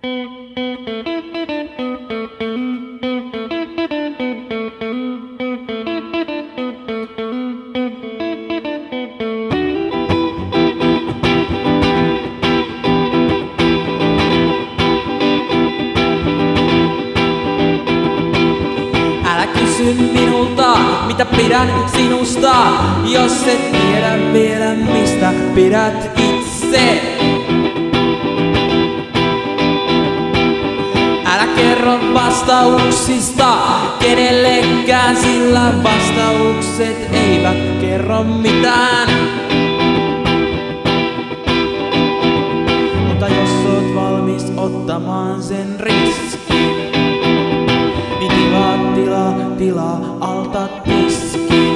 Kysy minulta, mitä pidän sinusta, jos et tiedä vielä mistä pidät itse. Älä kerro vastauksista kenellekään, sillä vastaukset eivät kerro mitään. Mutta jos oot valmis ottamaan sen riskin, tilaa alta tiskin.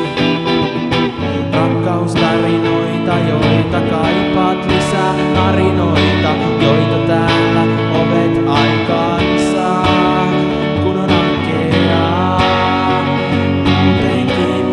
Rakkaustarinoita, joita kaipaat lisää, tarinoita, joita täällä ovet aikaansa. Kun on ankeaa muutenkin.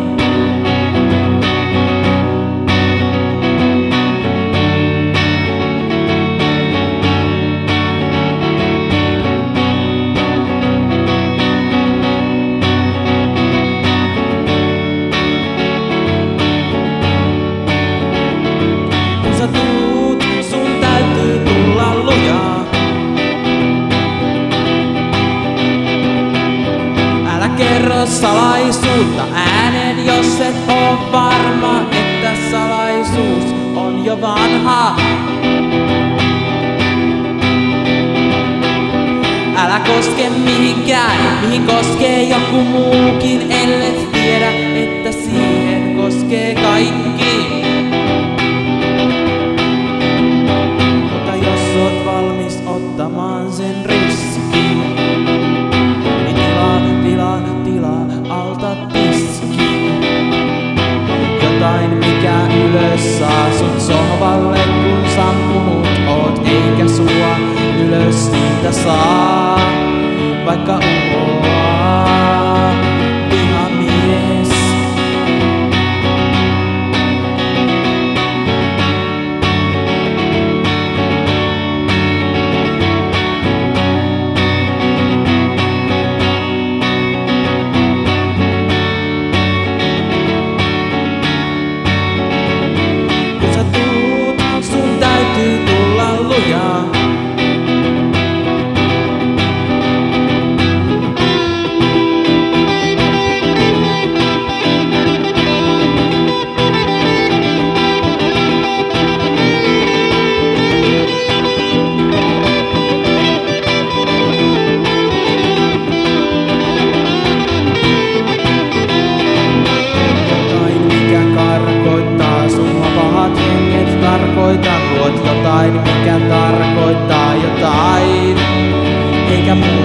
Sun täytyy tulla lujaa. Älä kerro salaisuutta ääneen, jos et oo varma, että salaisuus on jo vanha. Älä koske mihinkään, mihin koskee joku muukin, ellet tiedä, että siihen koskee kaikki. Ottamaan sen riskin, niin tilaa alta tiskin. Jotain mikä ylös saa sun sohvalle, kun sampunut oot, eikä sua ylös siitä saa, vaikka uhoaa vihamies. Tarkoitan luot jotain, mikä tarkoittaa jotain, eikä muu.